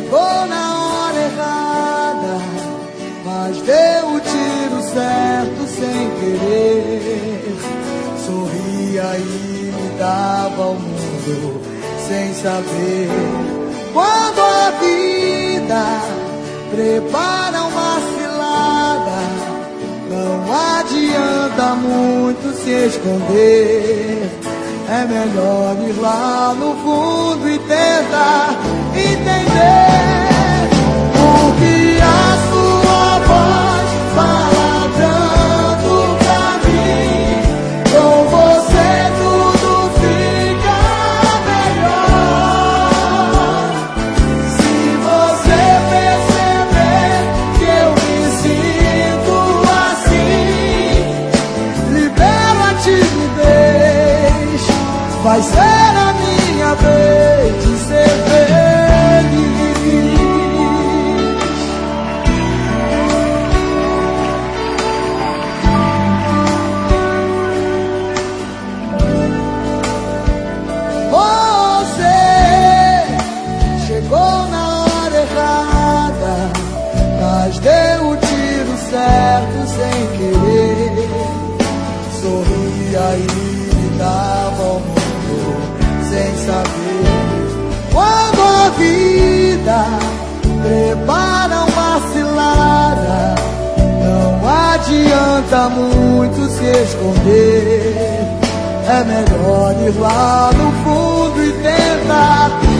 Chegou na hora errada, mas deu o tiro certo sem querer. Sorria e me dava ao mundo sem saber. Quando a vida prepara uma cilada, não adianta muito se esconder. É melhor ir lá no fundo e tentar entender o que a sua voz fala tanto pra mim. Com você tudo fica melhor. Se você perceber que eu me sinto assim, libera a timidez. Vai ser a minha vez de ser feliz. Você chegou na hora errada, mas deu o tiro certo sem querer. Sorria e me dava ao mundo sem saber. Quando a vida prepara uma cilada, não adianta muito se esconder. É melhor ir lá no fundo e tentar